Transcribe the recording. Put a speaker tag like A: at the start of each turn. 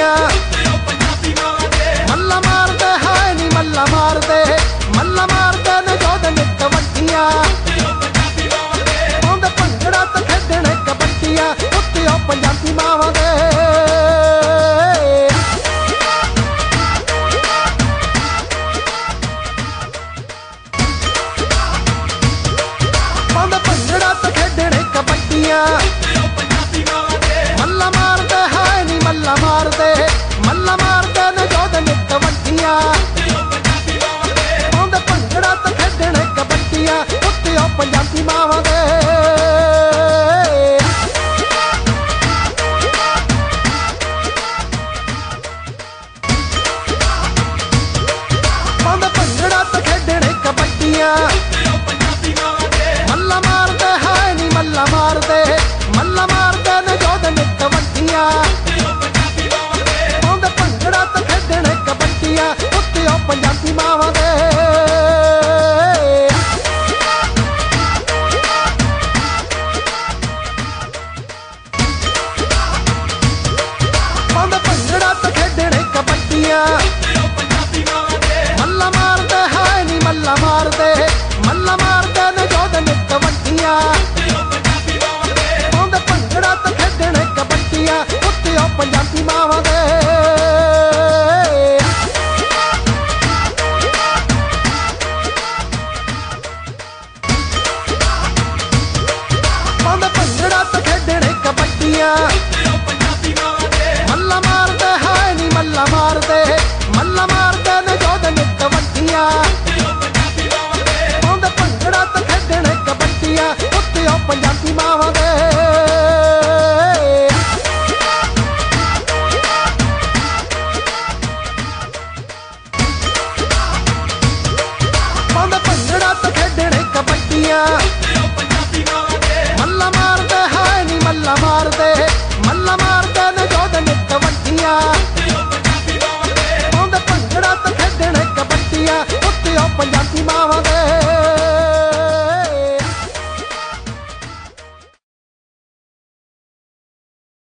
A: कबड्डियां मल्ला मारदे हाय नी मल्ला मारदे ने जोध नित कबड्डियां पाउंदे भंगड़ा ते खेडणे कबड्डियां उत्ते ओ पंजाबी मावां दे पाउंदे भंगड़ा ते खेडणे कबड्डियां मल्ला मारदे हाय नी मल्ला मारदे ने जोध नित कबड्डियां पाउंदे भंगड़ा ते खेडणे कबड्डियां उत्ते ओ पंजाबी मावां दे पाउंदे भंगड़ा ते खेडणे कबड्डियां मल्ला मारदे हाय नी मल्ला मारदे ने जोध नित कबड्डियां पाउंदे भंगड़ा ते खेडणे कबड्डियां उत्ते ओ पंजाबी मावां दे पाउंदे भंगड़ा ते खेडणे कबड्डियां मल्ला मारदे हाय नी मल्ला मारदे ने जोध नित कबड्डियां पाउंदे भंगड़ा ते खेडणे कबड्डियां उत्ते ओ पंजाबी मावां दे पाउंदे भंगड़ा ते खेडणे कबड्डियां मल्ला मारदे हाय नी मल्ला मारदे ने जोध नित कबड्डियां पाउंदे भंगड़ा ते खेडणे कबड्डियां उत्ते ओ पंजाबी मावां दे पाउंदे भंगड़ा ते खेडणे कबड्डियां मल्ला मारदे हाय नी मल्ला मारदे ने जोध नित कबड्डियां पाउंदे भंगड़ा ते खेडणे कबड्डियां उत्ते ओ पंजाबी मावां दे